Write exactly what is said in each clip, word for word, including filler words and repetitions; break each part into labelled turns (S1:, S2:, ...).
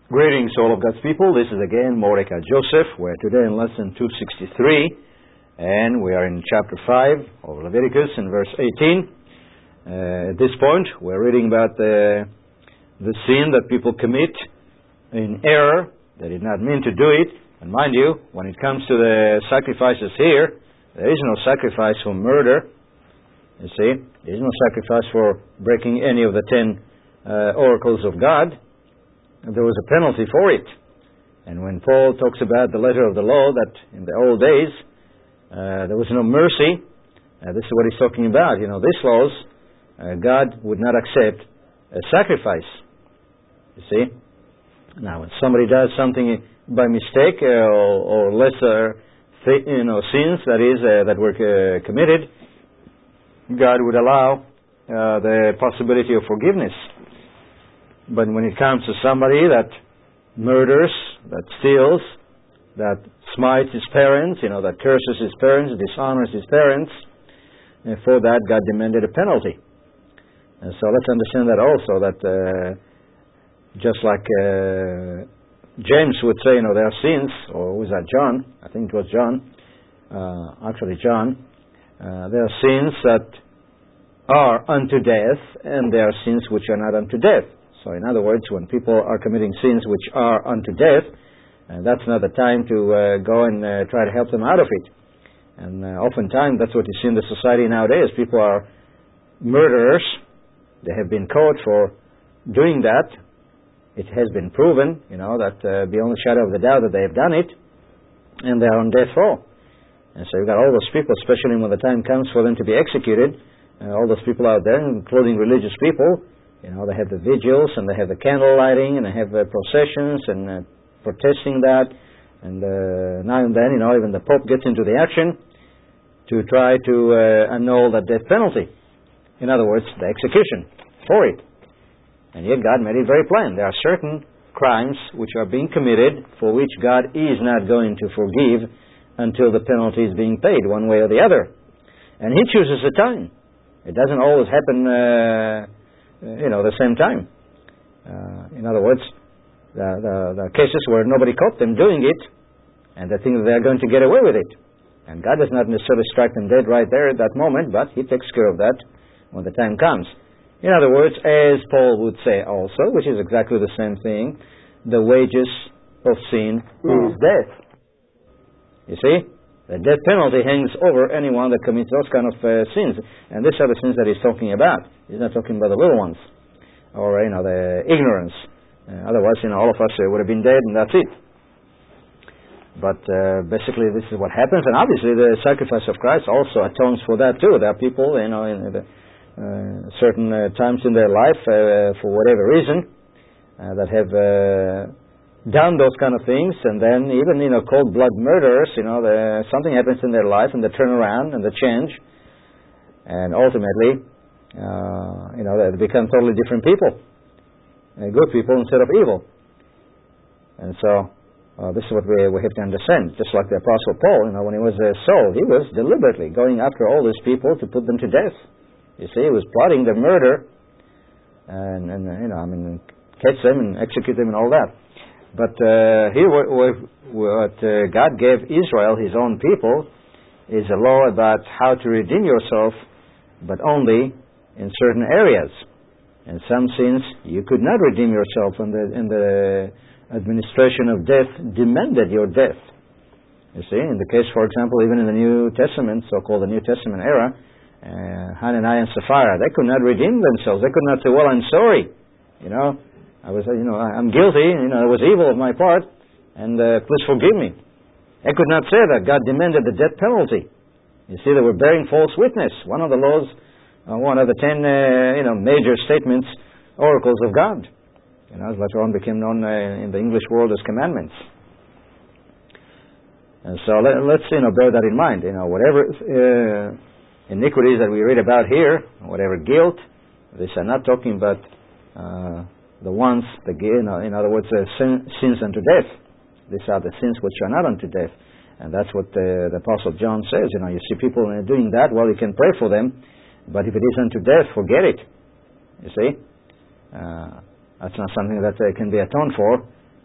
S1: Greetings, all of God's people. This is again Mordecai Joseph. We're today in lesson two sixty-three, and we are in chapter five of Leviticus in verse eighteen. Uh, at this point, we're reading about the, the sin that people commit in error. They did not mean to do it. And mind you, when it comes to the sacrifices here, there is no sacrifice for murder. You see, there is no sacrifice for breaking any of the ten uh, oracles of God. There was a penalty for it. And when Paul talks about the letter of the law, that in the old days uh, there was no mercy, uh, this is what he's talking about. You know, these laws, uh, God would not accept a sacrifice. You see? Now, when somebody does something by mistake uh, or, or lesser th- you know, sins, that is, uh, that were uh, committed, God would allow uh, the possibility of forgiveness. But when it comes to somebody that murders, that steals, that smites his parents, you know, that curses his parents, dishonors his parents, and for that God demanded a penalty. And so let's understand that also, that uh, just like uh, James would say, you know, there are sins, or was that John? I think it was John. Uh, actually John. Uh, there are sins that are unto death, and there are sins which are not unto death. So in other words, when people are committing sins which are unto death, uh, that's not the time to uh, go and uh, try to help them out of it. And uh, oftentimes that's what you see in the society nowadays. People are murderers. They have been caught for doing that. It has been proven, you know, that uh, beyond the shadow of the doubt that they have done it, and they are on death row. And so you've got all those people, especially when the time comes for them to be executed, uh, all those people out there, including religious people. You know, they have the vigils, and they have the candle lighting, and they have uh, processions, and uh, protesting that. And uh, now and then, you know, even the Pope gets into the action to try to uh, annul that death penalty. In other words, the execution for it. And yet God made it very plain. There are certain crimes which are being committed for which God is not going to forgive until the penalty is being paid, one way or the other. And He chooses the time. It doesn't always happen Uh, you know, the same time. Uh, in other words, the, the, the cases where nobody caught them doing it, and they think that they're going to get away with it. And God does not necessarily strike them dead right there at that moment, but He takes care of that when the time comes. In other words, as Paul would say also, which is exactly the same thing, the wages of sin is death. You see? The death penalty hangs over anyone that commits those kind of uh, sins. And these are the sins that he's talking about. He's not talking about the little ones, or, you know, the ignorance. Uh, otherwise, you know, all of us uh, would have been dead, and that's it. But uh, basically, this is what happens. And obviously, the sacrifice of Christ also atones for that too. There are people, you know, in the, uh, certain uh, times in their life, uh, for whatever reason, uh, that have Uh, done those kind of things, and then even, you know, cold-blood murderers, you know, the, something happens in their life, and they turn around, and they change, and ultimately, uh, you know, they become totally different people, uh, good people instead of evil. And so, uh, this is what we, we have to understand. Just like the Apostle Paul, you know, when he was uh, Saul, he was deliberately going after all these people to put them to death. You see, he was plotting their murder, and, and you know, I mean, catch them and execute them and all that. But uh, here, what, what uh, God gave Israel, His own people, is a law about how to redeem yourself, but only in certain areas. In some sins, you could not redeem yourself, and the, and the administration of death demanded your death. You see, in the case, for example, even in the New Testament, so-called the New Testament era, uh, Hananiah and Sapphira, they could not redeem themselves. They could not say, well, I'm sorry, you know, I was, you know, I'm guilty, you know, it was evil of my part, and uh, please forgive me. I could not say that. God demanded the death penalty. You see, they were bearing false witness. One of the laws, uh, one of the ten, uh, you know, major statements, oracles of God. You know, later on became known uh, in the English world as commandments. And so let, let's, you know, bear that in mind. You know, whatever uh, iniquities that we read about here, whatever guilt, these are not talking about Uh, the ones, the, you know, in other words, uh, sin, sins unto death. These are the sins which are not unto death. And that's what the, the Apostle John says. You know, you see people doing that, well, you can pray for them, but if it is unto death, forget it. You see? Uh, that's not something that uh, can be atoned for.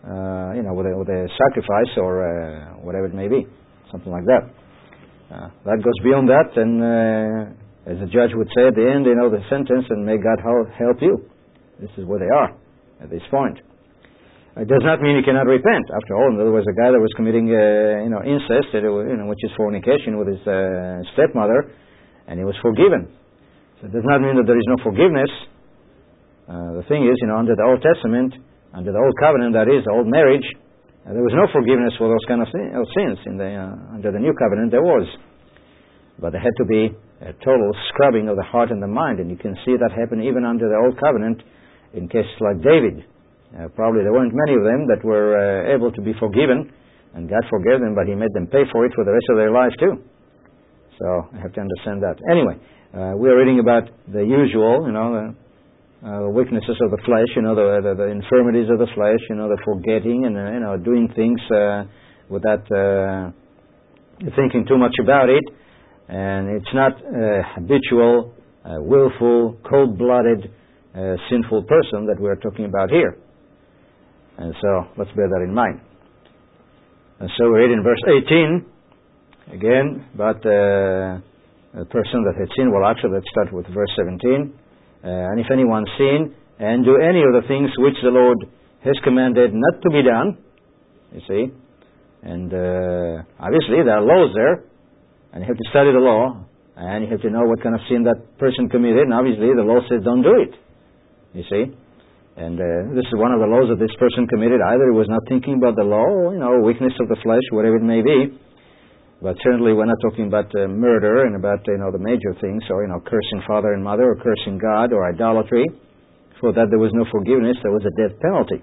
S1: uh, you know, with a, with a sacrifice or uh, whatever it may be, something like that. Uh, that goes beyond that, and uh, as the judge would say at the end, you know, the sentence, and may God help you. This is where they are at this point. It does not mean you cannot repent. After all, there was a guy that was committing, uh, you know, incest, you know, which is fornication with his uh, stepmother, and he was forgiven. So it does not mean that there is no forgiveness. Uh, the thing is, you know, under the Old Testament, under the Old Covenant, that is, the Old Marriage, uh, there was no forgiveness for those kind of, sin, of sins. In the, uh, under the New Covenant, there was. But there had to be a total scrubbing of the heart and the mind, and you can see that happen even under the Old Covenant in cases like David. Uh, probably there weren't many of them that were uh, able to be forgiven, and God forgave them, but He made them pay for it for the rest of their lives too. So I have to understand that. Anyway, uh, we are reading about the usual, you know, the uh, weaknesses of the flesh, you know, the, the, the infirmities of the flesh, you know, the forgetting and, uh, you know, doing things uh, without uh, thinking too much about it. And it's not a habitual, uh, willful, cold-blooded, uh, sinful person that we're talking about here. And so, let's bear that in mind. And so we read in verse eighteen, again, about uh, a person that had sinned. Well, actually, let's start with verse seventeen. Uh, and if anyone sin and do any of the things which the Lord has commanded not to be done, you see, and uh, obviously there are laws there, and you have to study the law, and you have to know what kind of sin that person committed, and obviously the law says don't do it, you see. And uh, this is one of the laws that this person committed. Either he was not thinking about the law, or, you know, weakness of the flesh, whatever it may be. But certainly we're not talking about uh, murder and about, you know, the major things, or, you know, cursing father and mother, or cursing God, or idolatry. For that there was no forgiveness, there was a death penalty.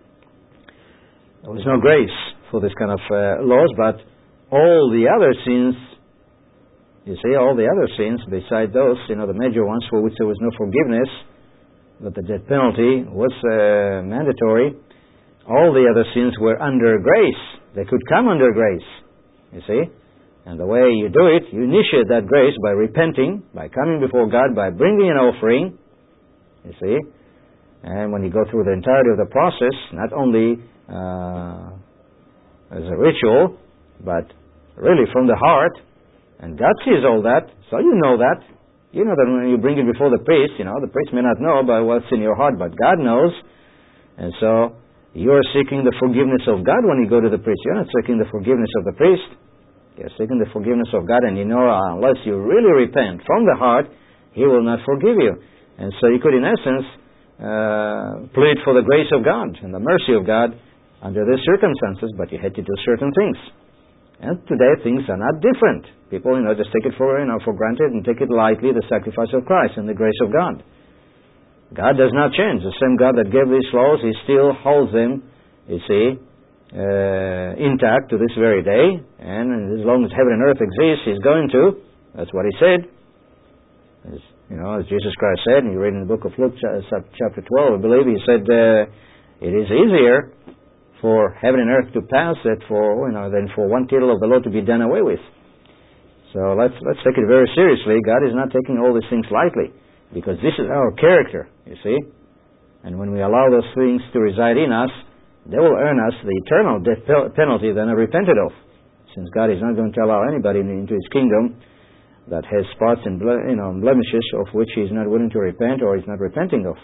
S1: There was no grace for this kind of uh, laws, but all the other sins, you see, all the other sins, beside those, you know, the major ones for which there was no forgiveness, but the death penalty was uh, mandatory, all the other sins were under grace. They could come under grace, you see. And the way you do it, you initiate that grace by repenting, by coming before God, by bringing an offering, you see. And when you go through the entirety of the process, not only uh, as a ritual, but really from the heart, and God sees all that, so you know that. You know that when you bring it before the priest, you know, the priest may not know about what's in your heart, but God knows. And so, you're seeking the forgiveness of God when you go to the priest. You're not seeking the forgiveness of the priest. You're seeking the forgiveness of God, and you know, uh, unless you really repent from the heart, He will not forgive you. And so you could, in essence, uh, plead for the grace of God and the mercy of God under these circumstances, but you had to do certain things. And today things are not different. People, you know, just take it for, you know, for granted and take it lightly, the sacrifice of Christ and the grace of God. God does not change. The same God that gave these laws, He still holds them, you see, uh, intact to this very day. And as long as heaven and earth exist, He's going to. That's what He said. As, you know, as Jesus Christ said, and you read in the book of Luke, chapter twelve, I believe, He said, uh, it is easier for heaven and earth to pass that for, you know, than for one tittle of the law to be done away with. So let's let's take it very seriously. God is not taking all these things lightly, because this is our character, you see. And when we allow those things to reside in us, they will earn us the eternal death penalty that I repented of. Since God is not going to allow anybody into His kingdom that has spots and ble- you know, blemishes of which He is not willing to repent or is not repenting of.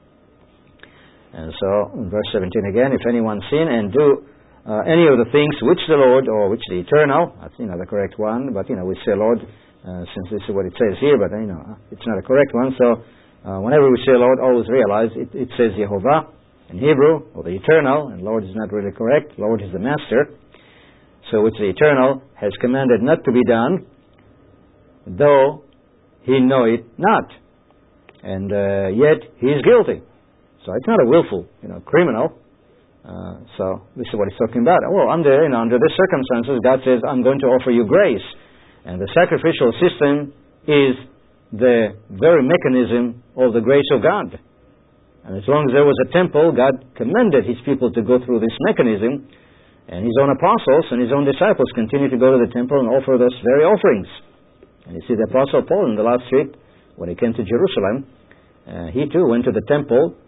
S1: And so, in verse seventeen again, if anyone sin and do uh, any of the things which the Lord, or which the Eternal, that's, you know, the correct one, but, you know, we say Lord, uh, since this is what it says here, but, you know, it's not a correct one, so uh, whenever we say Lord, always realize it, it says Yehovah in Hebrew, or the Eternal, and Lord is not really correct. Lord is the Master. So which the Eternal has commanded not to be done, though He know it not. And uh, yet He is guilty. So it's not a willful, you know, criminal. Uh, so this is what He's talking about. Well, under, you know, under these circumstances, God says, I'm going to offer you grace. And the sacrificial system is the very mechanism of the grace of God. And as long as there was a temple, God commanded His people to go through this mechanism. And His own apostles and His own disciples continue to go to the temple and offer those very offerings. And you see the Apostle Paul in the last trip, when he came to Jerusalem, uh, he too went to the temple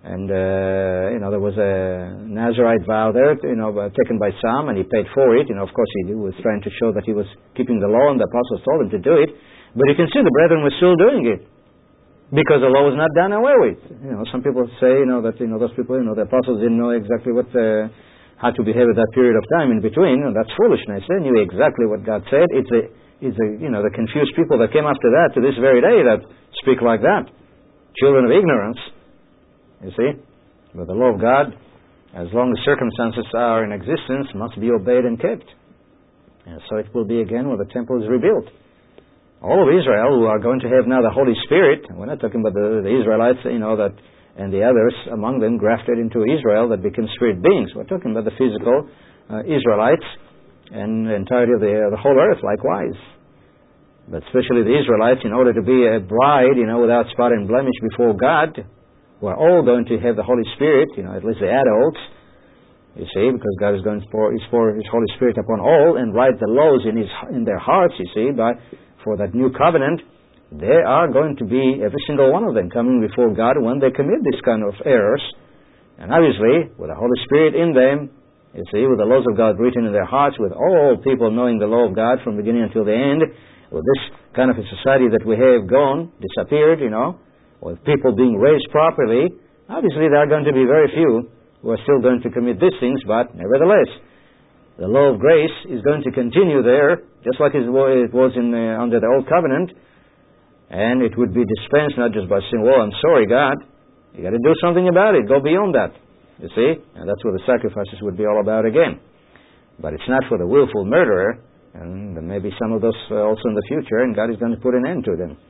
S1: And, uh, you know, there was a Nazirite vow there, you know, taken by some, and he paid for it. You know, of course, he was trying to show that he was keeping the law, and the apostles told him to do it. But you can see the brethren were still doing it, because the law was not done away with. You know, some people say, you know, that, you know, those people, you know, the apostles didn't know exactly what, uh, how to behave at that period of time in between, and that's foolishness. They knew exactly what God said. It's a, it's a, you know, the confused people that came after that to this very day that speak like that. Children of ignorance. You see? But the law of God, as long as circumstances are in existence, must be obeyed and kept. And so it will be again when the temple is rebuilt. All of Israel who are going to have now the Holy Spirit, we're not talking about the, the Israelites, you know, that, and the others among them grafted into Israel that became spirit beings. We're talking about the physical uh, Israelites and the entirety of the, uh, the whole earth likewise. But especially the Israelites, in order to be a bride, you know, without spot and blemish before God, we're all going to have the Holy Spirit, you know, at least the adults, you see, because God is going to pour, He's pour His Holy Spirit upon all and write the laws in His in their hearts, you see, by, for that new covenant. They are going to be, every single one of them, coming before God when they commit this kind of errors. And obviously, with the Holy Spirit in them, you see, with the laws of God written in their hearts, with all people knowing the law of God from beginning until the end, with this kind of a society that we have gone, disappeared, you know, with people being raised properly, obviously there are going to be very few who are still going to commit these things, but nevertheless, the law of grace is going to continue there, just like it was in, uh, under the Old Covenant, and it would be dispensed not just by saying, well, I'm sorry, God, you got to do something about it, go beyond that, you see, and that's what the sacrifices would be all about again. But it's not for the willful murderer, and there may be some of those uh, also in the future, and God is going to put an end to them.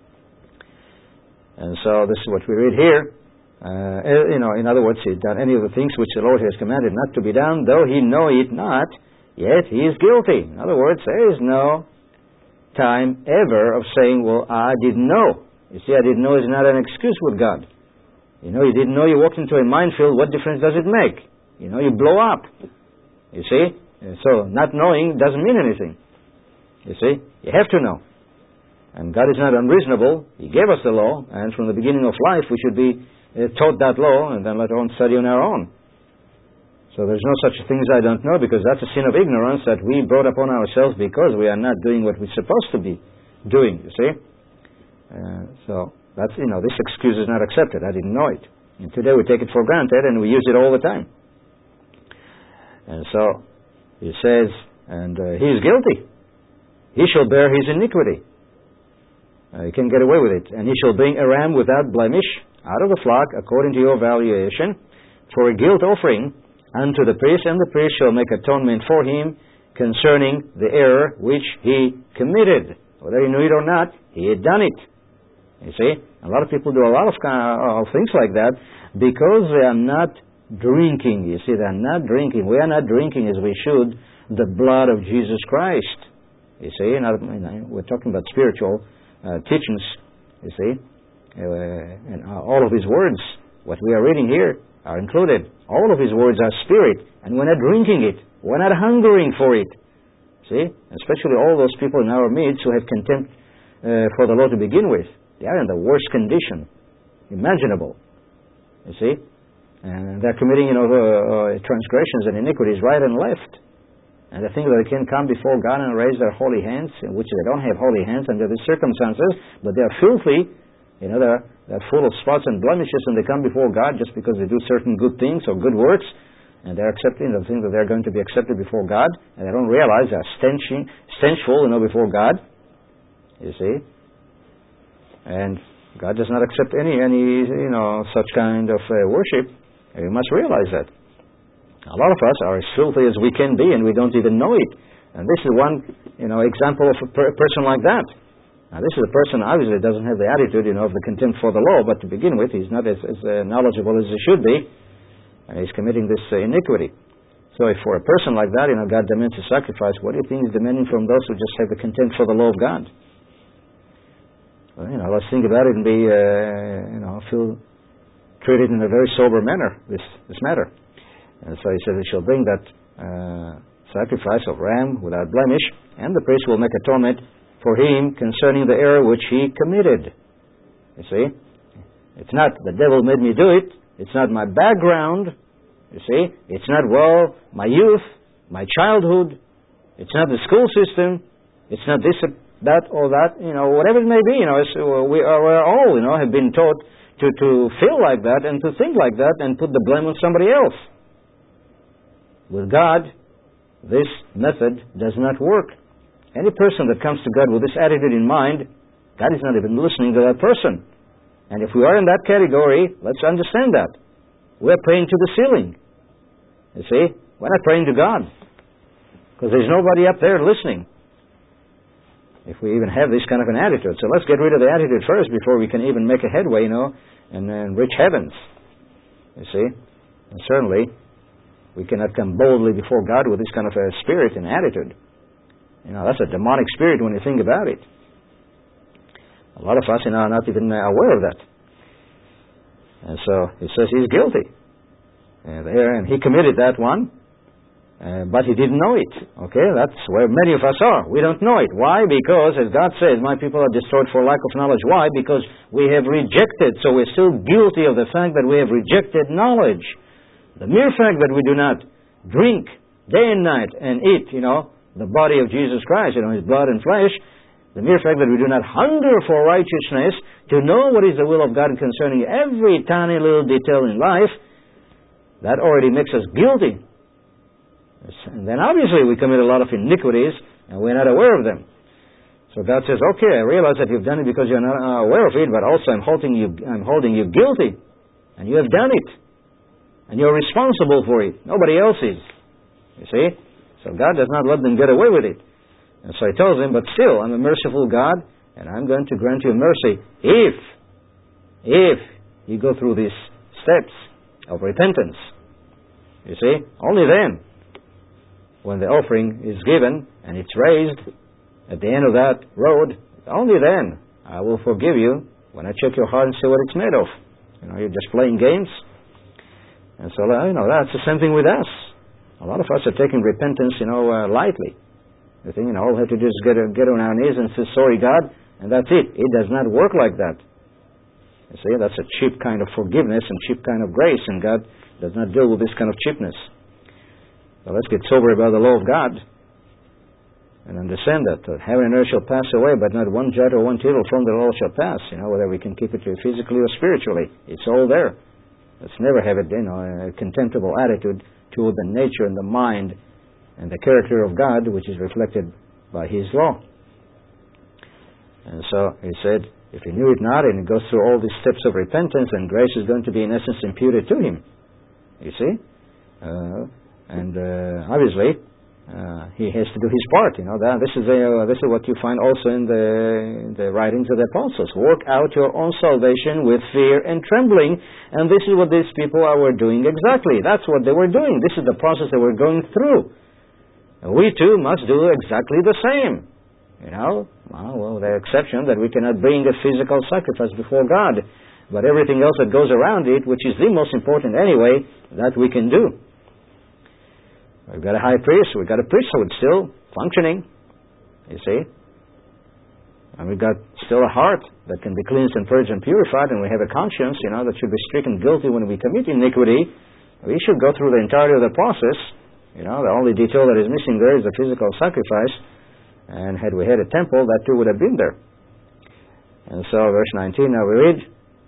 S1: And so this is what we read here. Uh, you know, in other words, he had done any of the things which the Lord has commanded not to be done, though he know it not, yet he is guilty. In other words, there is no time ever of saying, well, I didn't know. You see, I didn't know is not an excuse with God. You know, you didn't know you walked into a minefield, what difference does it make? You know, you blow up. You see? And so, not knowing doesn't mean anything. You see? You have to know. And God is not unreasonable. He gave us the law, and from the beginning of life we should be uh, taught that law, and then later on study on our own. So there's no such thing as I don't know, because that's a sin of ignorance that we brought upon ourselves because we are not doing what we're supposed to be doing, you see. Uh, so, that's, you know, this excuse is not accepted. I didn't know it. And today we take it for granted, and we use it all the time. And so, he says, and uh, he is guilty. He shall bear his iniquity. Uh, he can get away with it. And he shall bring a ram without blemish out of the flock, according to your valuation, for a guilt offering unto the priest, and the priest shall make atonement for him concerning the error which he committed. Whether he knew it or not, he had done it. You see? A lot of people do a lot of, uh, of things like that because they are not drinking. You see, they are not drinking. We are not drinking as we should the blood of Jesus Christ. You see? Not, you know, we're talking about spiritual uh, teachings, you see? Uh, and uh, all of his words, what we are reading here, are included. All of his words are spirit, and we're not drinking it. We're not hungering for it. See? Especially all those people in our midst who have contempt uh, for the law to begin with. They are in the worst condition imaginable. You see? And they're committing, you know, uh, uh, transgressions and iniquities right and left. And they think that they can come before God and raise their holy hands, which they don't have holy hands under these circumstances, but they are filthy. You know, they're, they're full of spots and blemishes, and they come before God just because they do certain good things or good works, and they're accepting the thing that they're going to be accepted before God, and they don't realize they're stenching, stenchful, you know, before God. You see? And God does not accept any, any you know, such kind of uh, worship. And you must realize that. A lot of us are as filthy as we can be, and we don't even know it. And this is one, you know, example of a per- person like that. Now, this is a person obviously doesn't have the attitude, you know, of the contempt for the law, but to begin with, he's not as, as uh, knowledgeable as he should be, and he's committing this uh, iniquity. So if for a person like that, you know, God demands a sacrifice, what do you think he's demanding from those who just have the contempt for the law of God? Well, you know, let's think about it and be, uh, you know, feel treated in a very sober manner, this, this matter. And so he says, he shall bring that uh, sacrifice of ram without blemish, and the priest will make atonement for him concerning the error which he committed. You see? It's not, the devil made me do it. It's not my background. You see? It's not, well, my youth, my childhood. It's not the school system. It's not this, that, or that. You know, whatever it may be. You know, it's, we are we're all, you know, have been taught to, to feel like that and to think like that and put the blame on somebody else. With God, this method does not work. Any person that comes to God with this attitude in mind, God is not even listening to that person. And if we are in that category, let's understand that. We're praying to the ceiling. You see? We're not praying to God. Because there's nobody up there listening. If we even have this kind of an attitude. So let's get rid of the attitude first before we can even make a headway, you know, and, and reach heavens. You see? And certainly, we cannot come boldly before God with this kind of a spirit and attitude. You know, that's a demonic spirit when you think about it. A lot of us, you know, are not even aware of that. And so it says he's guilty. And there, and he committed that one, uh, but he didn't know it. Okay, that's where many of us are. We don't know it. Why? Because, as God says, my people are destroyed for lack of knowledge. Why? Because we have rejected. So we're still guilty of the fact that we have rejected knowledge. The mere fact that we do not drink day and night and eat, you know, the body of Jesus Christ, you know, His blood and flesh, the mere fact that we do not hunger for righteousness, to know what is the will of God concerning every tiny little detail in life, that already makes us guilty. And then obviously we commit a lot of iniquities and we're not aware of them. So God says, okay, I realize that you've done it because you're not aware of it, but also I'm holding you, I'm holding you guilty. And you have done it. And you're responsible for it. Nobody else is. You see? So God does not let them get away with it. And so He tells them, but still, I'm a merciful God, and I'm going to grant you mercy if, if you go through these steps of repentance. You see? Only then, when the offering is given, and it's raised at the end of that road, only then I will forgive you when I check your heart and see what it's made of. You know, you're just playing games. And so, you know, that's the same thing with us. A lot of us are taking repentance, you know, uh, lightly. They think, you know, all we have to do is get, get on our knees and say, sorry, God, and that's it. It does not work like that. You see, that's a cheap kind of forgiveness and cheap kind of grace, and God does not deal with this kind of cheapness. So let's get sober about the law of God and understand that uh, heaven and earth shall pass away, but not one jot or one tittle from the law shall pass. You know, whether we can keep it physically or spiritually. It's all there. Let's never have a, you know, a contemptible attitude toward the nature and the mind and the character of God, which is reflected by His law. And so He said, if you knew it not, and it goes through all these steps of repentance, and grace is going to be in essence imputed to Him. You see? Uh, and uh, obviously, uh, He has to do His part. You know, that, this is a, uh, this is what you find also in the, in the writings of the apostles. Work out your own salvation with fear and trembling. And this is what these people are, were doing exactly. That's what they were doing. This is the process they were going through. And we too must do exactly the same. You know, well, well, the exception that we cannot bring a physical sacrifice before God. But everything else that goes around it, which is the most important anyway, that we can do. We've got a high priest, we've got a priesthood still functioning, you see. And we've got still a heart that can be cleansed and purged and purified, and we have a conscience, you know, that should be stricken guilty when we commit iniquity. We should go through the entirety of the process. You know, the only detail that is missing there is the physical sacrifice. And had we had a temple, that too would have been there. And so, verse nineteen, now we read,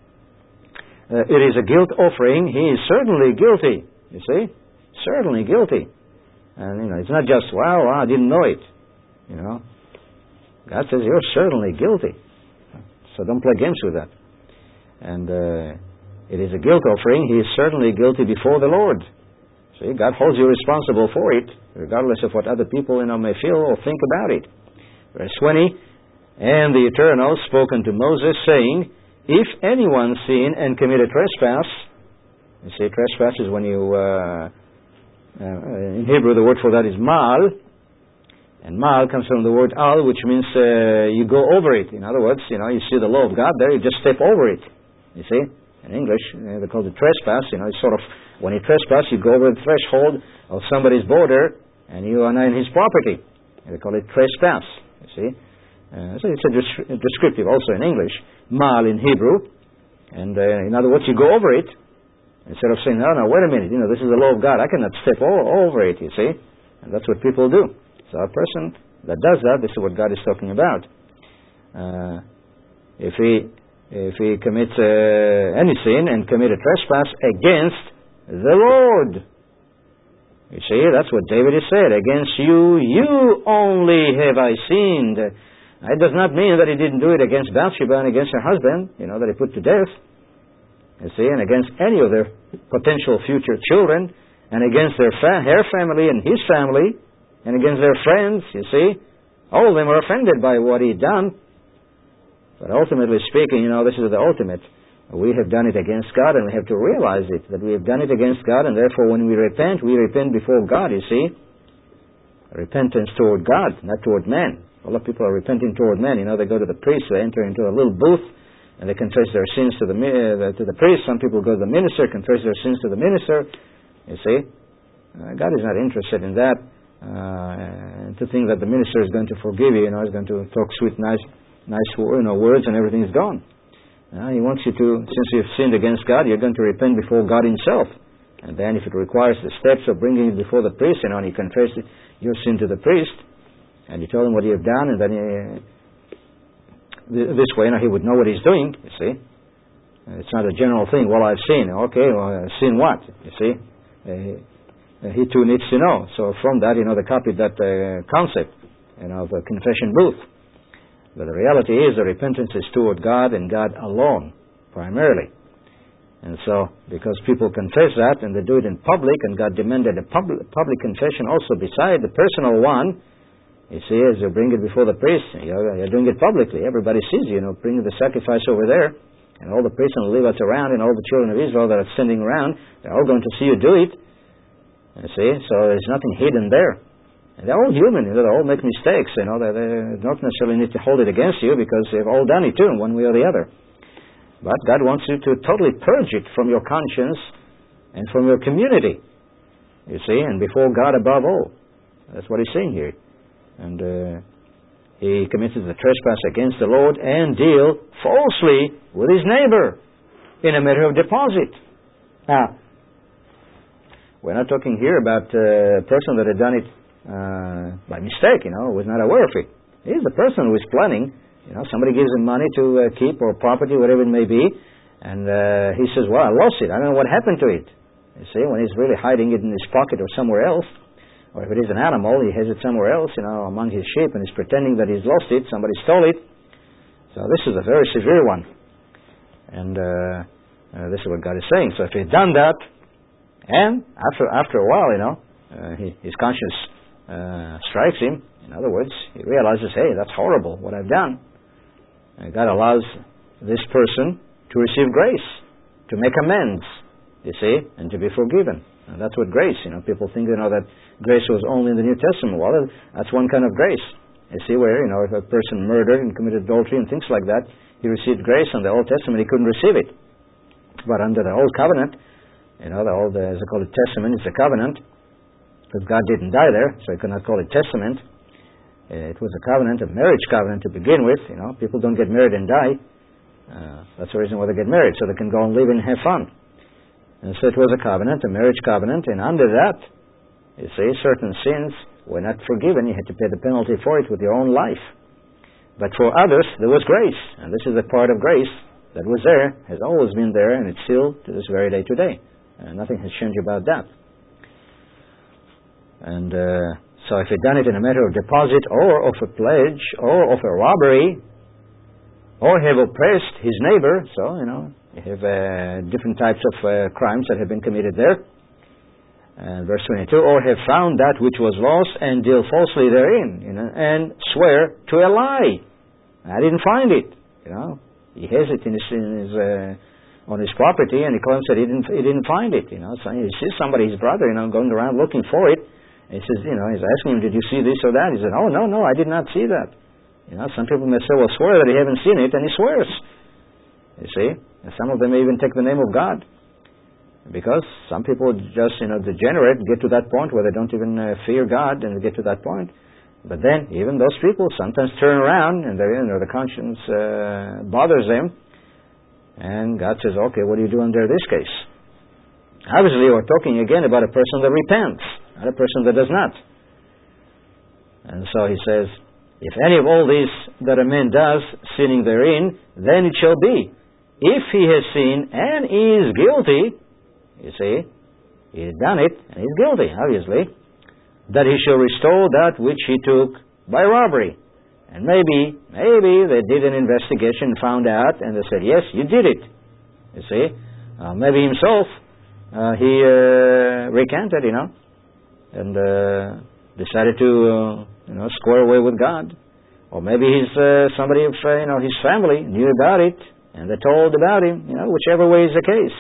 S1: uh, it is a guilt offering. He is certainly guilty. You see? Certainly guilty. And, you know, it's not just, well, well, I didn't know it. You know? God says, you're certainly guilty. So don't play games with that. And uh, it is a guilt offering. He is certainly guilty before the Lord. See, God holds you responsible for it, regardless of what other people, you know, may feel or think about it. Verse twenty, and the Eternal spoke unto Moses, saying, if anyone sin and commit a trespass, you see, trespass is when you, uh, uh, in Hebrew the word for that is mal, and mal comes from the word al, which means uh, you go over it. In other words, you know, you see the law of God there, you just step over it. You see? In English, uh, they call it trespass. You know, it's sort of, when you trespass, you go over the threshold of somebody's border, and you are not in his property. They call it trespass, you see. Uh, so it's a, des- a descriptive also in English. Mal in Hebrew. And uh, in other words, you go over it. Instead of saying, no, no, wait a minute, you know, this is the law of God. I cannot step all over it, you see. And that's what people do. So a person that does that, this is what God is talking about. Uh, if he if he commits uh, any sin and commit a trespass against the Lord. You see, that's what David has said. Against you, you only have I sinned. It does not mean that he didn't do it against Bathsheba and against her husband, you know, that he put to death. You see, and against any of their potential future children, and against their fa- her family and his family, and against their friends, you see. All of them are offended by what he'd done. But ultimately speaking, you know, this is the ultimate. We have done it against God, and we have to realize it, that we have done it against God, and therefore when we repent, we repent before God, you see. Repentance toward God, not toward man. A lot of people are repenting toward men. You know, they go to the priest, they enter into a little booth, and they confess their sins to the uh, to the priest. Some people go to the minister, confess their sins to the minister. You see, uh, God is not interested in that. Uh, and to think that the minister is going to forgive you, you know, is going to talk sweet, nice, nice, you know, words, and everything is gone. Uh, he wants you to, since you've sinned against God, you're going to repent before God Himself. And then, if it requires the steps of bringing it before the priest, you know, and you confess your sin to the priest, and you tell him what you have done, and then you, this way, you know, he would know what he's doing, you see. It's not a general thing. Well, I've sinned. Okay, well, I've sinned what? You see. Uh, he too needs to know. So from that, you know, they copied that uh, concept, you know, of a confession booth. But the reality is the repentance is toward God and God alone, primarily. And so, because people confess that, and they do it in public, and God demanded a public, public confession also beside the personal one. You see, as you bring it before the priest, you're, you're doing it publicly. Everybody sees you, you know, bring the sacrifice over there. And all the priests and the Levites around, and all the children of Israel that are standing around, they're all going to see you do it. You see, so there's nothing hidden there. And they're all human, you know, they all make mistakes, you know. They, they don't necessarily need to hold it against you because they've all done it too, one way or the other. But God wants you to totally purge it from your conscience and from your community. You see, and before God above all. That's what He's saying here. And uh, he commits the trespass against the Lord and deal falsely with his neighbor in a matter of deposit. Now, we're not talking here about uh, a person that had done it uh, by mistake, you know, was not aware of it. He's the person who is planning. You know, somebody gives him money to uh, keep or property, whatever it may be, and uh, he says, well, I lost it. I don't know what happened to it. You see, when he's really hiding it in his pocket or somewhere else. Or if it is an animal, he has it somewhere else, you know, among his sheep, and he's pretending that he's lost it, somebody stole it. So this is a very severe one. And uh, uh, this is what God is saying. So if he's done that, and after after a while, you know, uh, he, his conscience uh, strikes him, in other words, he realizes, hey, that's horrible, what I've done. And God allows this person to receive grace, to make amends, you see, and to be forgiven. And that's what grace, you know, people think, you know, that grace was only in the New Testament. Well, that's one kind of grace. You see where, you know, if a person murdered and committed adultery and things like that, he received grace. On the Old Testament, he couldn't receive it. But under the Old Covenant, you know, the Old, uh, as they call it, Testament, it's a covenant, because God didn't die there, so you cannot call it Testament. Uh, it was a covenant, a marriage covenant to begin with, you know. People don't get married and die. Uh, that's the reason why they get married, so they can go and live and have fun. And so it was a covenant, a marriage covenant, and under that, you see, certain sins were not forgiven. You had to pay the penalty for it with your own life. But for others, there was grace. And this is a part of grace that was there, has always been there, and it's still to this very day today. And nothing has changed about that. And uh, so if you've done it in a matter of deposit, or of a pledge, or of a robbery, or have oppressed his neighbor, so, you know, you have uh, different types of uh, crimes that have been committed there. Uh, verse twenty-two, or have found that which was lost and deal falsely therein, you know, and swear to a lie. I didn't find it. You know, he has it in his, in his uh, on his property, and he claims that he didn't he didn't find it. You know, so he sees somebody, his brother, you know, going around looking for it. And he says, you know, he's asking him, did you see this or that? He said, oh no, no, I did not see that. You know, some people may say, well, swear that he haven't seen it, and he swears. You see, and some of them may even take the name of God, because some people just, you know, degenerate, get to that point where they don't even uh, fear God, and they get to that point. But then, even those people sometimes turn around, and you know, the conscience uh, bothers them, and God says, okay, what do you do under this case? Obviously, we're talking again about a person that repents, not a person that does not. And so he says, if any of all these that a man does, sinning therein, then it shall be. If he has sinned and is guilty, you see, he's done it and he's guilty, obviously, that he shall restore that which he took by robbery. And maybe, maybe they did an investigation and found out, and they said, yes, you did it. You see, uh, maybe himself, uh, he uh, recanted, you know, and uh, decided to, uh, you know, square away with God. Or maybe he's uh, somebody of, uh, you know, his family knew about it, and they told about him, you know, whichever way is the case.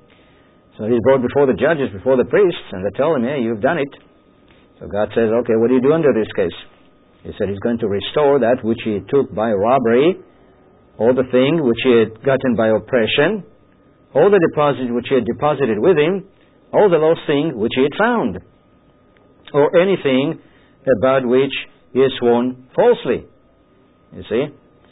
S1: So he's brought before the judges, before the priests, and they tell him, hey, you've done it. So God says, okay, what do you do under this case? He said he's going to restore that which he took by robbery, or the thing which he had gotten by oppression, or the deposit which he had deposited with him, or the lost thing which he had found, or anything about which he has sworn falsely. You see?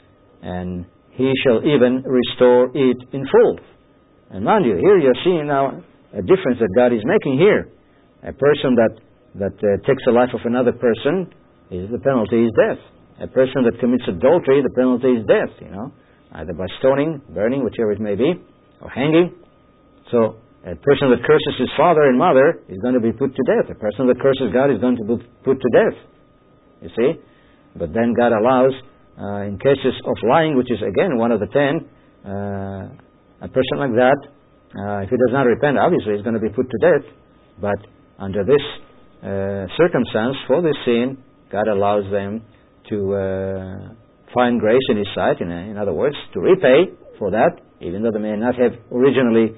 S1: And he shall even restore it in full. And mind you, here you're seeing now a difference that God is making here. A person that, that uh, takes the life of another person, is the penalty is death. A person that commits adultery, the penalty is death, you know, either by stoning, burning, whichever it may be, or hanging. So, a person that curses his father and mother is going to be put to death. A person that curses God is going to be put to death. You see? But then God allows, uh, in cases of lying, which is again one of the ten, uh, a person like that, uh, if he does not repent, obviously he's going to be put to death. But under this uh, circumstance, for this sin, God allows them to uh, find grace in His sight, in, in other words, to repay for that, even though they may not have originally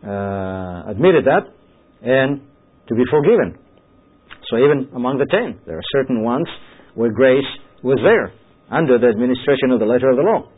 S1: uh, admitted that, and to be forgiven. So even among the ten, there are certain ones where grace was there, under the administration of the letter of the law.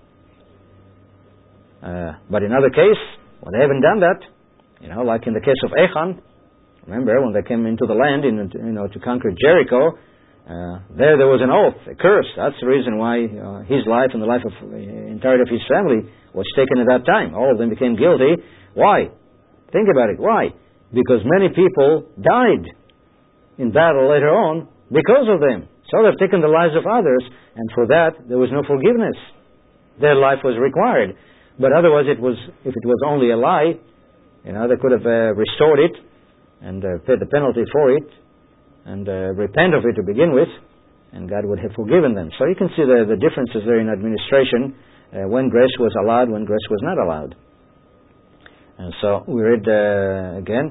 S1: Uh, but in other case, well, they haven't done that, you know, like in the case of Achan. Remember, when they came into the land, in, you know, to conquer Jericho, uh, there there was an oath, a curse. That's the reason why uh, his life and the life of the uh, entirety of his family was taken at that time. All of them became guilty. Why? Think about it. Why? Because many people died in battle later on because of them. So they've taken the lives of others, and for that there was no forgiveness. Their life was required. But otherwise, it was if it was only a lie, you know, they could have uh, restored it and uh, paid the penalty for it, and uh, repent of it to begin with, and God would have forgiven them. So you can see the, the differences there in administration, uh, when grace was allowed, when grace was not allowed. And so we read uh, again,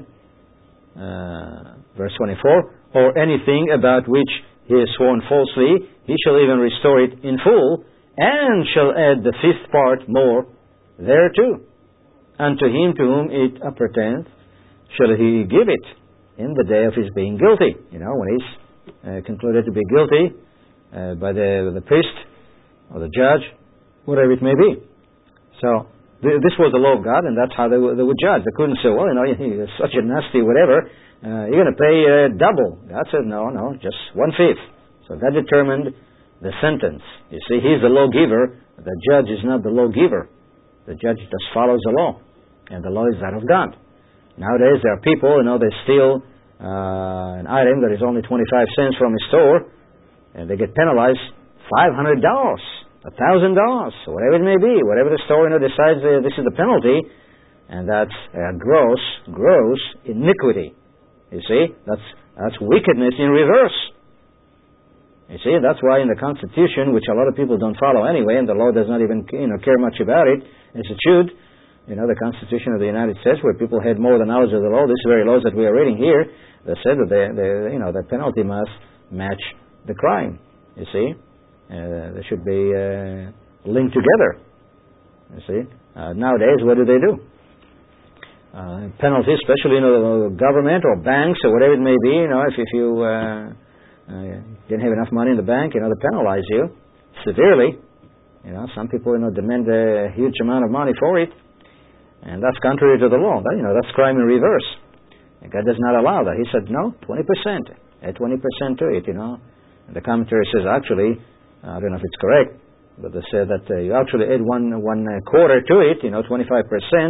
S1: uh, verse twenty-four, or anything about which he has sworn falsely, he shall even restore it in full, and shall add the fifth part more thereto. Unto him to whom it appertaineth shall he give it, in the day of his being guilty. You know, when he's uh, concluded to be guilty uh, by the, the priest or the judge, whatever it may be. So, th- this was the law of God, and that's how they, w- they would judge. They couldn't say, well, you know, you're such a nasty whatever, uh, you're going to pay uh, double. God said, no, no, just one-fifth. So that determined the sentence. You see, he's the lawgiver. The judge is not the lawgiver. The judge just follows the law, and the law is that of God. Nowadays, there are people, you know, they steal uh, an item that is only twenty-five cents from a store, and they get penalized five hundred dollars, one thousand dollars, whatever it may be, whatever the store, you know, decides uh, this is the penalty, and that's a gross, gross iniquity. You see, that's that's wickedness in reverse. You see, that's why in the Constitution, which a lot of people don't follow anyway, and the law does not even, you know, care much about it, as it should, you know, the Constitution of the United States, where people had more the knowledge of the law, these very laws that we are reading here, they said that they, they, you know, the penalty must match the crime. You see, uh, they should be uh, linked together. You see, uh, nowadays, what do they do? Uh, penalties, especially, you know, government or banks or whatever it may be. You know, if if you uh, uh, didn't have enough money in the bank, you know, they penalize you severely. You know, some people, you know, demand a huge amount of money for it. And that's contrary to the law. That, you know, that's crime in reverse. And God does not allow that. He said, no, twenty percent. Add twenty percent to it, you know. And the commentary says, actually, I don't know if it's correct, but they said that uh, you actually add one one uh, quarter to it, you know, twenty-five percent,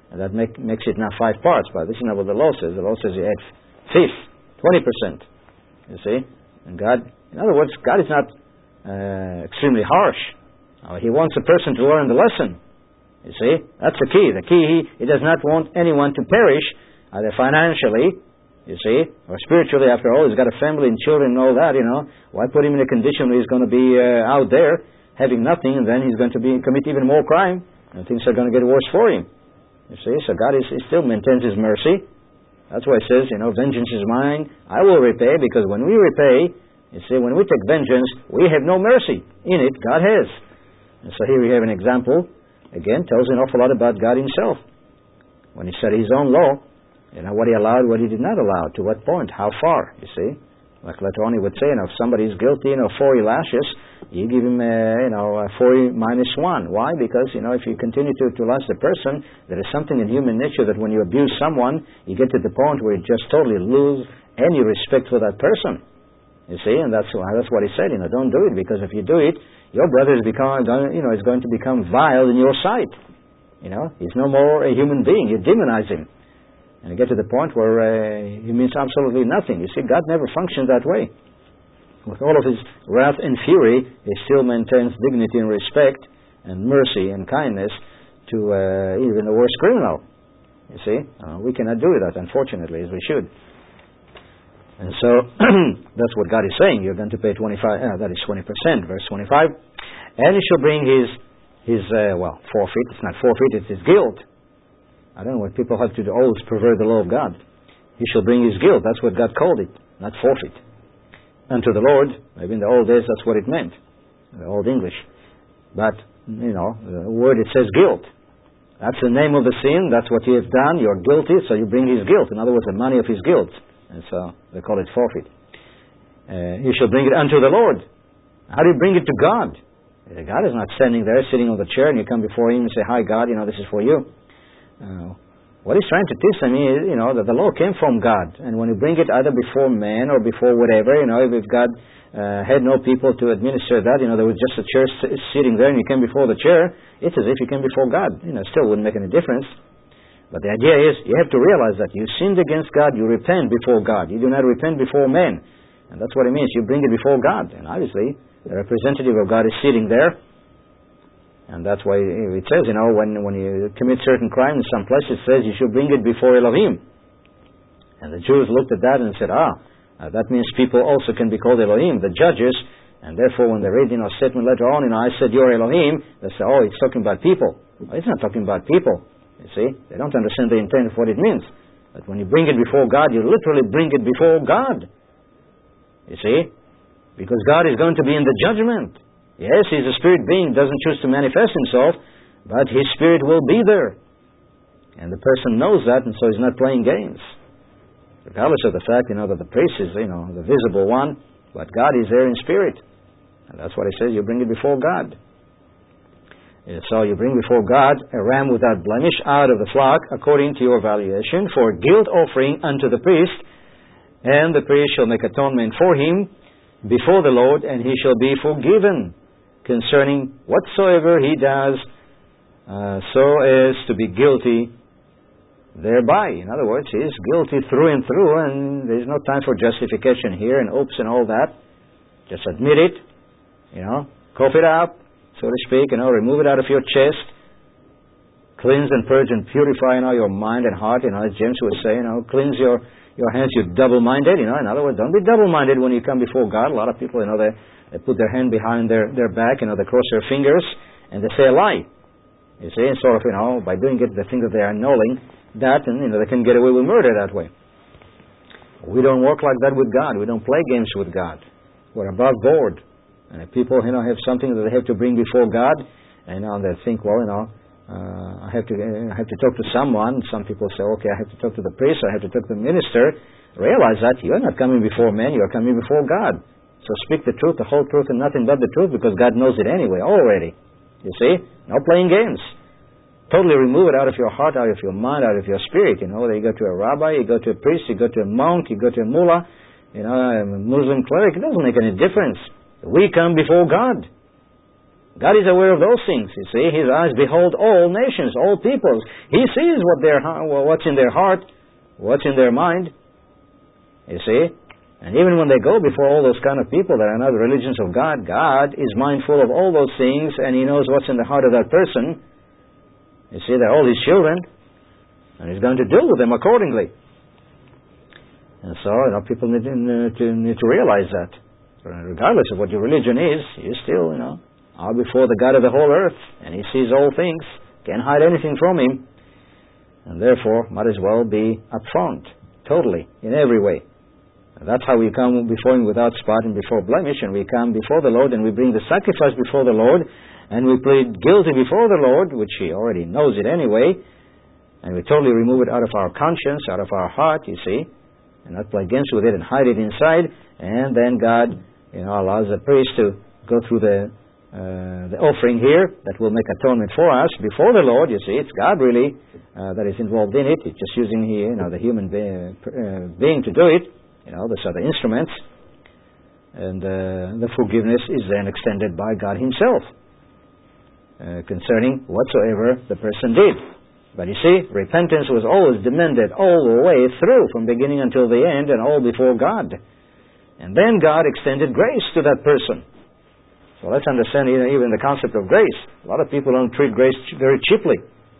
S1: And that make, makes it now five parts. But this is not what the law says. The law says you add fifth, twenty percent. You see? And God, in other words, God is not uh, extremely harsh. Uh, he wants a person to learn the lesson. You see? That's the key. The key, he, he does not want anyone to perish, either financially, you see, or spiritually. After all, he's got a family and children and all that, you know. Why put him in a condition where he's going to be uh, out there having nothing, and then he's going to be commit even more crime, and things are going to get worse for him. You see, so God is, he still maintains His mercy. That's why He says, you know, vengeance is mine, I will repay, because when we repay, you see, when we take vengeance, we have no mercy. In it, God has. And so here we have an example, again, tells an awful lot about God Himself. When He set His own law, you know, what He allowed, what He did not allow, to what point, how far, you see. Like later on He would say, you know, if somebody is guilty, you know, forty lashes, you give him, uh, you know, uh, forty minus one. Why? Because, you know, if you continue to, to lash the person, there is something in human nature that when you abuse someone, you get to the point where you just totally lose any respect for that person. You see, and that's that's what He said, you know, don't do it, because if you do it, your brother is become, you know, is going to become vile in your sight. You know, he's no more a human being. You demonize him. And you get to the point where uh, he means absolutely nothing. You see, God never functions that way. With all of His wrath and fury, He still maintains dignity and respect and mercy and kindness to uh, even the worst criminal. You see, uh, we cannot do that, unfortunately, as we should. And so, that's what God is saying. You're going to pay twenty-five, uh, that is twenty percent, verse twenty-five. And He shall bring his, his uh, well, forfeit. It's not forfeit, it's his guilt. I don't know what people have to do, always pervert the law of God. He shall bring his guilt. That's what God called it, not forfeit. Unto the Lord, maybe in the old days that's what it meant, the Old English. But, you know, the word it says guilt. That's the name of the sin, that's what you have done, you're guilty, so you bring his guilt. In other words, the money of his guilt. And so they call it forfeit. Uh, you shall bring it unto the Lord. How do you bring it to God? God is not standing there, sitting on the chair, and you come before Him and say, hi God, you know, this is for you. Uh, what He's trying to teach them is, you know, that the law came from God. And when you bring it either before man or before whatever, you know, if God uh, had no people to administer that, you know, there was just a chair sitting there and you came before the chair, it's as if you came before God. You know, it still wouldn't make any difference. But the idea is, you have to realize that you sinned against God, you repent before God. You do not repent before men. And that's what it means. You bring it before God. And obviously, the representative of God is sitting there. And that's why it says, you know, when, when you commit certain crime in some place, it says you should bring it before Elohim. And the Jews looked at that and said, ah, uh, that means people also can be called Elohim, the judges. And therefore, when they read, you know, a statement later on, you know, I said you're Elohim, they say, oh, it's talking about people. Well, it's not talking about people. You see, they don't understand the intent of what it means. But when you bring it before God, you literally bring it before God. You see, because God is going to be in the judgment. Yes, He's a spirit being, doesn't choose to manifest Himself, but His spirit will be there. And the person knows that, and so he's not playing games. Regardless of the fact, you know, that the priest is, you know, the visible one, but God is there in spirit. And that's what He says, you bring it before God. So you bring before God a ram without blemish out of the flock, according to your valuation, for guilt offering unto the priest, and the priest shall make atonement for him before the Lord, and he shall be forgiven concerning whatsoever he does, uh, so as to be guilty thereby. In other words, he is guilty through and through, and there is no time for justification here and oops and all that. Just admit it, you know, cough it up, so to speak, you know, remove it out of your chest, cleanse and purge and purify, you know, your mind and heart, you know, as James would say, you know, cleanse your, your hands, you're double-minded, you know, in other words, don't be double-minded when you come before God. A lot of people, you know, they, they put their hand behind their, their back, you know, they cross their fingers, and they say a lie. You see, and sort of, you know, by doing it, they think that they are annulling that, and, you know, they can get away with murder that way. We don't work like that with God. We don't play games with God. We're above board. And if people, you know, have something that they have to bring before God, and, you know, they think, well, you know, uh, I have to I have to talk to someone. Some people say, okay, I have to talk to the priest, I have to talk to the minister. Realize that you're not coming before men, you're coming before God. So speak the truth, the whole truth, and nothing but the truth, because God knows it anyway, already. You see? No playing games. Totally remove it out of your heart, out of your mind, out of your spirit. You know, whether you go to a rabbi, you go to a priest, you go to a monk, you go to a mullah, you know, a Muslim cleric, it doesn't make any difference. We come before God. God is aware of those things, you see. His eyes behold all nations, all peoples. He sees what their, what's in their heart, what's in their mind, you see. And even when they go before all those kind of people that are not the religions of God, God is mindful of all those things, and He knows what's in the heart of that person. You see, they're all His children, and He's going to deal with them accordingly. And so, you know, people need to, to, need to realize that. Regardless of what your religion is, you still, you know, are before the God of the whole earth, and He sees all things, can't hide anything from Him, and therefore might as well be upfront, totally, in every way. And that's how we come before Him without spot and before blemish, and we come before the Lord, and we bring the sacrifice before the Lord, and we plead guilty before the Lord, which He already knows it anyway, and we totally remove it out of our conscience, out of our heart, you see, and not play games with it and hide it inside, and then God, you know, allows the priest to go through the Uh, the offering here that will make atonement for us before the Lord. You see, it's God really uh, that is involved in it. It's just using here, you know, the human be- uh, being to do it. You know, those are the instruments, and uh, the forgiveness is then extended by God Himself uh, concerning whatsoever the person did. But you see, repentance was always demanded all the way through, from beginning until the end, and all before God. And then God extended grace to that person. So let's understand even the concept of grace. A lot of people don't treat grace very cheaply.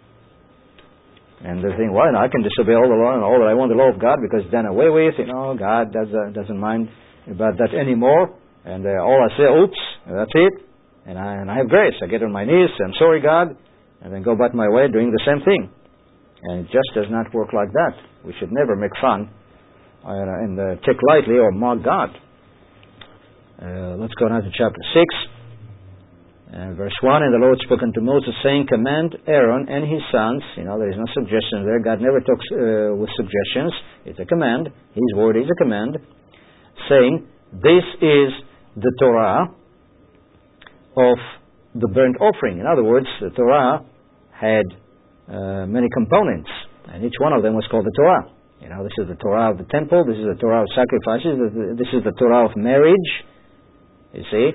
S1: And they think, well, I can disobey all the law and all that I want the law of God because it's done away with. You know, God does, uh, doesn't mind about that anymore. And uh, all I say, oops, that's it. And I, and I have grace. I get on my knees, I'm sorry, God, and then go about my way doing the same thing. And it just does not work like that. We should never make fun uh, and uh, take lightly or mock God. Uh, let's go now to chapter six, uh, verse one. And the Lord spoke unto Moses, saying, Command Aaron and his sons. You know, there is no suggestion there. God never talks uh, with suggestions. It's a command. His word is a command, saying, This is the Torah of the burnt offering. In other words, the Torah had uh, many components, and each one of them was called the Torah. You know, this is the Torah of the temple. This is the Torah of sacrifices. This is the Torah of marriage. You see,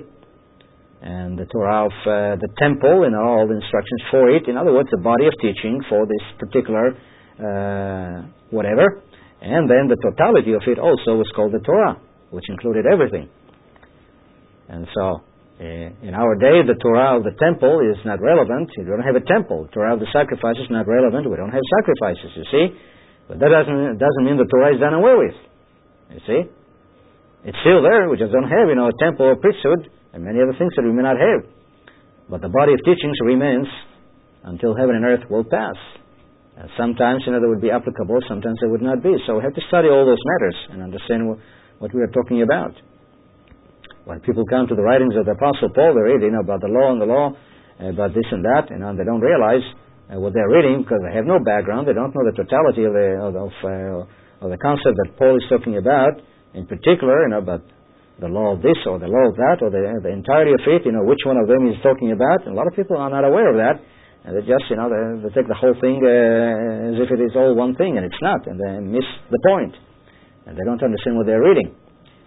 S1: and the Torah of uh, the temple, you know, all the instructions for it. In other words, the body of teaching for this particular uh, whatever. And then the totality of it also was called the Torah, which included everything. And so, uh, in our day, the Torah of the temple is not relevant. You don't have a temple. The Torah of the sacrifice is not relevant. We don't have sacrifices, you see. But that doesn't doesn't mean the Torah is done away with. You see. It's still there. We just don't have, you know, a temple or priesthood and many other things that we may not have. But the body of teachings remains until heaven and earth will pass. And sometimes, you know, they would be applicable, sometimes they would not be. So we have to study all those matters and understand what, what we are talking about. When people come to the writings of the Apostle Paul, they read, you know, about the law and the law, about this and that, you know, and they don't realize uh, what they're reading because they have no background. They don't know the totality of the of, of, uh, of the concept that Paul is talking about. In particular, you know, about the law of this or the law of that or the, the entirety of it, you know, which one of them he's talking about. And a lot of people are not aware of that. And they just, you know, they, they take the whole thing uh, as if it is all one thing, and it's not. And they miss the point. And they don't understand what they're reading.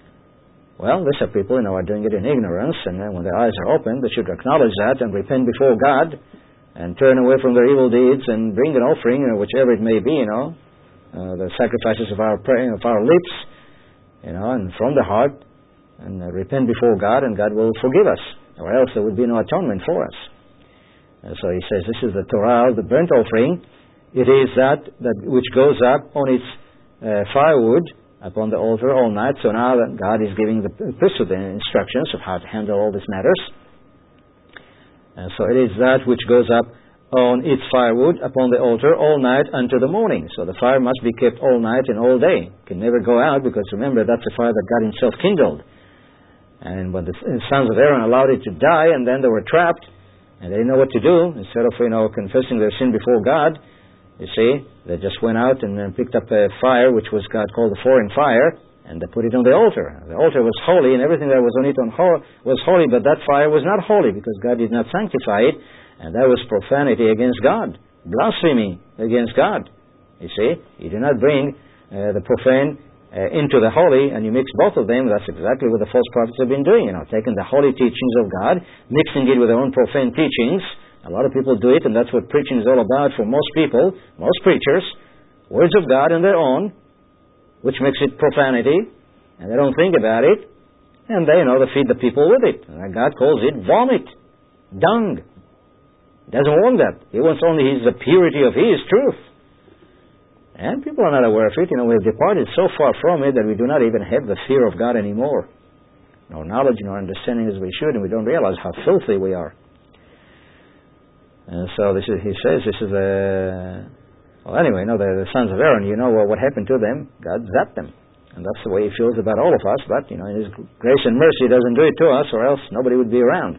S1: Well, these are people, you know, are doing it in ignorance. And then when their eyes are open, they should acknowledge that and repent before God and turn away from their evil deeds and bring an offering, you know, whichever it may be, you know, uh, the sacrifices of our prayer, of our lips, you know, and from the heart, and uh, repent before God, and God will forgive us, or else there would be no atonement for us. And so he says, this is the Torah, the burnt offering. It is that, that which goes up on its uh, firewood upon the altar all night. So now that God is giving the priesthood the instructions of how to handle all these matters. And so it is that which goes up on its firewood upon the altar all night unto the morning. So the fire must be kept all night and all day. It can never go out because remember that's a fire that God Himself kindled. And when the sons of Aaron allowed it to die and then they were trapped and they didn't know what to do, instead of, you know, confessing their sin before God, you see, they just went out and then picked up a fire which was God called the foreign fire, and they put it on the altar. The altar was holy and everything that was on it on ho- was holy, but that fire was not holy because God did not sanctify it. And that was profanity against God, blasphemy against God. You see, you do not bring uh, the profane uh, into the holy, and you mix both of them, that's exactly what the false prophets have been doing, you know, taking the holy teachings of God, mixing it with their own profane teachings. A lot of people do it, and that's what preaching is all about for most people, most preachers. Words of God in their own, which makes it profanity, and they don't think about it, and they, you know, they feed the people with it. And God calls it vomit, dung. He doesn't want that. He wants only his, the purity of His truth. And people are not aware of it. You know, we have departed so far from it that we do not even have the fear of God anymore. No knowledge, no understanding as we should, and we don't realize how filthy we are. And so this is, he says, this is a... Well, anyway, no, the, the sons of Aaron, you know well, what happened to them? God zapped them. And that's the way He feels about all of us, but, you know, in His grace and mercy, He doesn't do it to us, or else nobody would be around.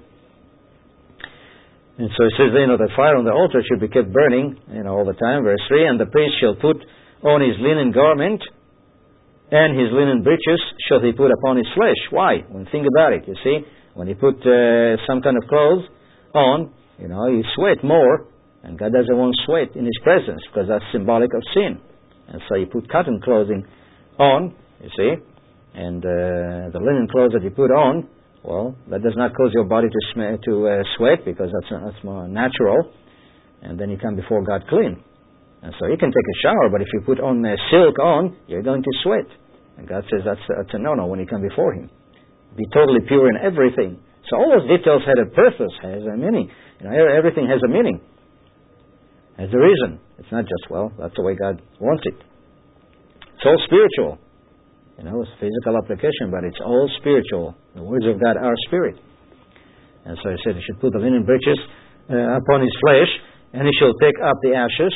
S1: And so He says, you know, the fire on the altar should be kept burning, you know, all the time. Verse three, and the priest shall put on his linen garment, and his linen breeches shall he put upon his flesh. Why? Well, think about it, you see. When he put uh, some kind of clothes on, you know, he sweat more, and God doesn't want sweat in His presence, because that's symbolic of sin. And so you put cotton clothing on, you see, and uh, the linen clothes that you put on, well, that does not cause your body to sm- to uh, sweat, because that's, uh, that's more natural, and then you come before God clean. And so you can take a shower, but if you put on uh, silk on, you're going to sweat. And God says that's, that's a no-no when you come before Him. Be totally pure in everything. So all those details had a purpose, has a meaning. You know, everything has a meaning, has a reason. It's not just, well, that's the way God wants it. It's all spiritual. You know, it's physical application, but it's all spiritual. The words of God are spirit. And so He said He should put the linen breeches uh, upon his flesh, and he shall take up the ashes,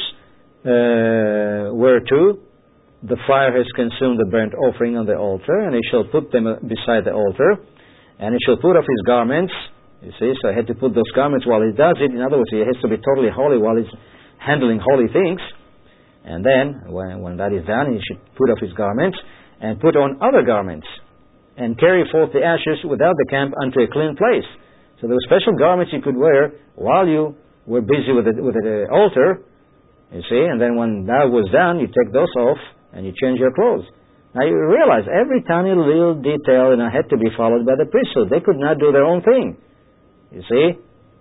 S1: uh, whereto the fire has consumed the burnt offering on the altar, and he shall put them beside the altar, and he shall put off his garments. You see, so he had to put those garments while he does it. In other words, he has to be totally holy while he's handling holy things. And then, when, when that is done, he should put off his garments, and put on other garments, and carry forth the ashes without the camp unto a clean place. So there were special garments you could wear while you were busy with the, with the altar, you see, and then when that was done, you take those off, and you change your clothes. Now you realize every tiny little detail, you know, had to be followed by the priesthood. They could not do their own thing, you see.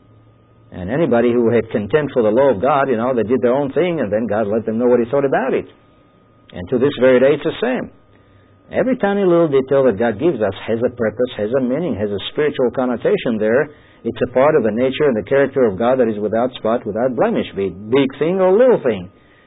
S1: And anybody who had contempt for the law of God, you know, they did their own thing, and then God let them know what He thought about it. And to this very day, it's the same. Every tiny little detail that God gives us has a purpose, has a meaning, has a spiritual connotation there. It's a part of the nature and the character of God that is without spot, without blemish, be it big thing or little thing.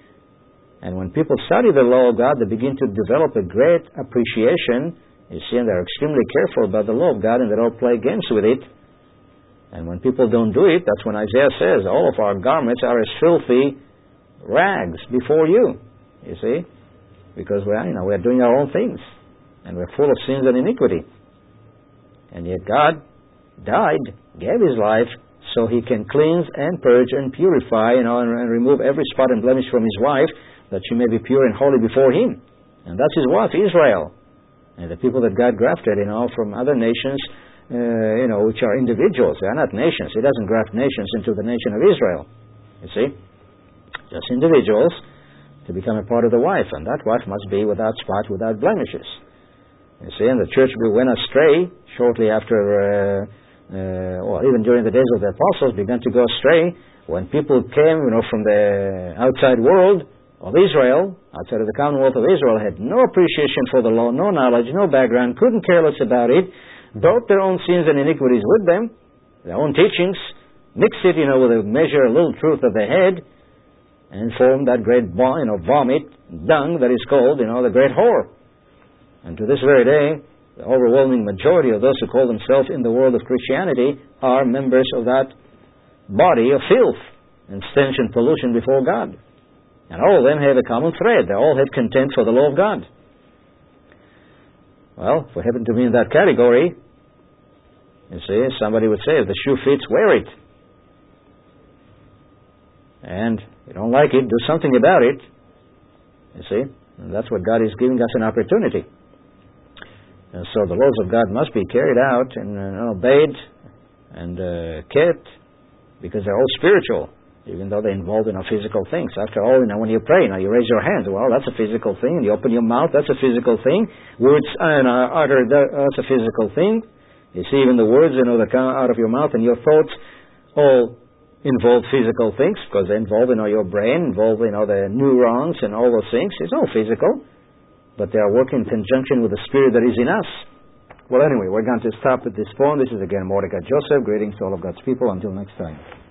S1: And when people study the law of God, they begin to develop a great appreciation, you see, and they're extremely careful about the law of God, and they don't play games with it. And when people don't do it, that's when Isaiah says, all of our garments are as filthy rags before you, you see. Because we're, you know, we're doing our own things, and we're full of sins and iniquity. And yet God died, gave His life, so He can cleanse and purge and purify, you know, and, and remove every spot and blemish from His wife, that she may be pure and holy before Him. And that's His wife, Israel. And the people that God grafted, you know, from other nations, uh, you know, which are individuals. They are not nations. He doesn't graft nations into the nation of Israel. You see? Just individuals to become a part of the wife, and that wife must be without spot, without blemishes. You see, and the church went astray shortly after, uh, uh, or even during the days of the apostles, began to go astray when people came, you know, from the outside world of Israel, outside of the Commonwealth of Israel, had no appreciation for the law, no knowledge, no background, couldn't care less about it, brought their own sins and iniquities with them, their own teachings, mixed it, you know, with a measure, a little truth that they had, and formed that great, you know, vomit, dung that is called, you know, the great whore. And to this very day, the overwhelming majority of those who call themselves in the world of Christianity are members of that body of filth and stench and pollution before God. And all of them have a common thread. They all have contempt for the law of God. Well, if we happen to be in that category, you see, somebody would say, if the shoe fits, wear it. And if you don't like it, do something about it. You see? And that's what God is giving us an opportunity. And so the laws of God must be carried out and uh, obeyed and uh, kept, because they're all spiritual. even though they're involved in our physical things. After all, you know, when you pray, now you raise your hands. Well, that's a physical thing. And you open your mouth, that's a physical thing. Words and uh, uttered, that's a physical thing. You see, even the words, you know, that come out of your mouth and your thoughts all involve physical things, because they're involved in all your brain, involved in all the neurons and all those things. It's all physical, but they are working in conjunction with the Spirit that is in us. Well, anyway, we're going to stop at this point. This is again Mordecai Joseph. Greetings to all of God's people. Until next time.